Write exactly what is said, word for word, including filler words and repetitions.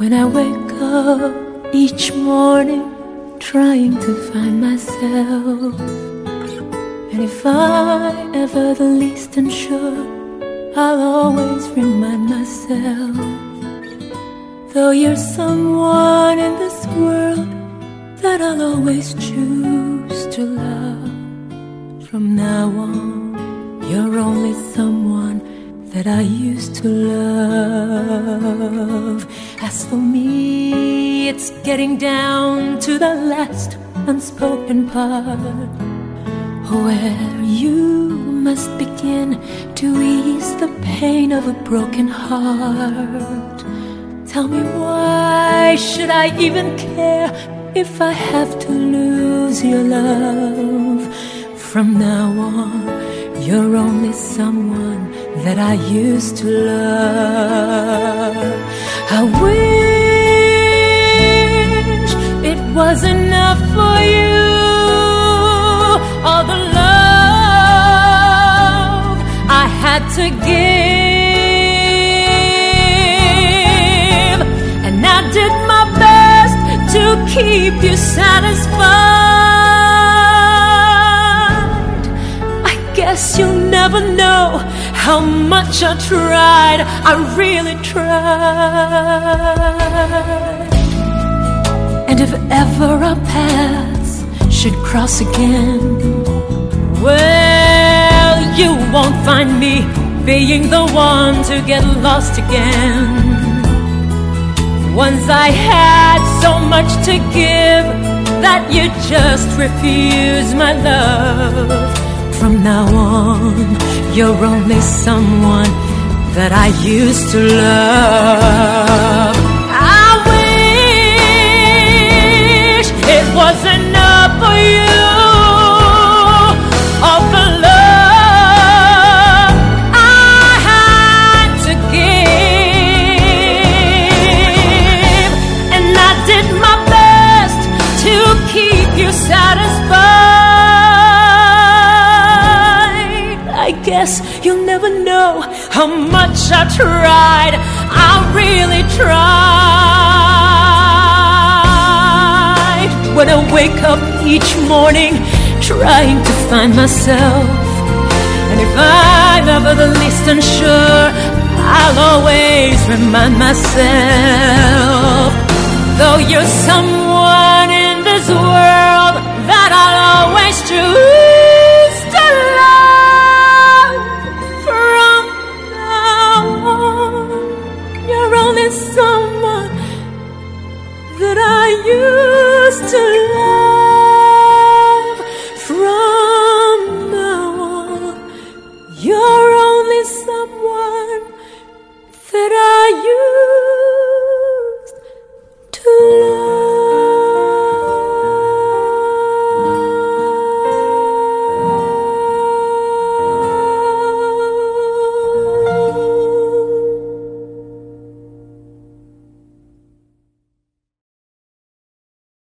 When I wake up each morning trying to find myself, and if I ever the least unsure, I'll always remind myself, though you're someone in this world that I'll always choose to love. From now on, you're only someone that I used to love. As for me, it's getting down to the last unspoken part, where you must begin to ease the pain of a broken heart. Tell me, why should I even care if I have to lose your love? From now on, you're only someone that I used to love. I wish it was enough for you, all the love I had to give, and I did my best to keep you satisfied. I guess you'll never know how much I tried, I really tried. And if ever our paths should cross again, well, you won't find me being the one to get lost again. Once I had so much to give that you just refused my love. From now on, you're only someone that I used to love. I wish it was enough for you, all the love I had to give, and I did my best to keep you satisfied. I guess you'll never know how much I tried, I really tried. When I wake up each morning trying to find myself, and if I'm ever the least unsure, I'll always remind myself, though you're someone in this world